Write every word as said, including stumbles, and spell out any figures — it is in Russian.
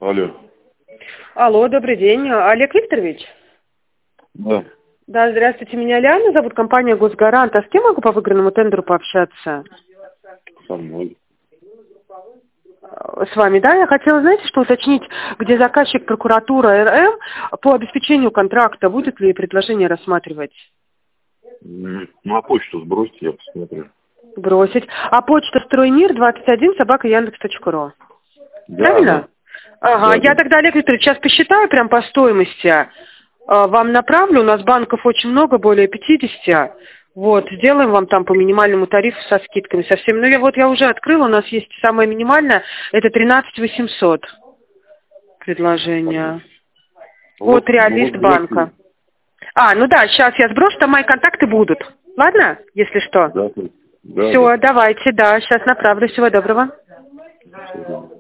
Алло. Алло, добрый день. Олег Викторович? Да. Да, здравствуйте, меня Лиана зовут, компания «Госгарант». А с кем могу по выигранному тендеру пообщаться? Со мной. С вами, да? Я хотела, знаете, что уточнить, где заказчик прокуратура эр эм по обеспечению контракта. Будет ли предложение рассматривать? М, На почту сбросьте, я посмотрю. Бросить. А почта строймир двадцать один собака яндекс точка ру. Да, Правильно? да. Ага, Да, я да. тогда, Олег Викторович, сейчас посчитаю прям по стоимости. А, Вам направлю, у нас банков очень много, более пятидесяти. Вот, сделаем вам там по минимальному тарифу со скидками совсем. Ну, я вот я уже открыла, у нас есть самое минимальное, это тринадцать восемьсот предложение. Вот Вот, ну вот реалист банка. сбросьте. А, ну да, сейчас я сброшу, там мои контакты будут. Ладно, если что? Да, да, да. Все, давайте, да, сейчас направлю. Всего доброго. Всё, да.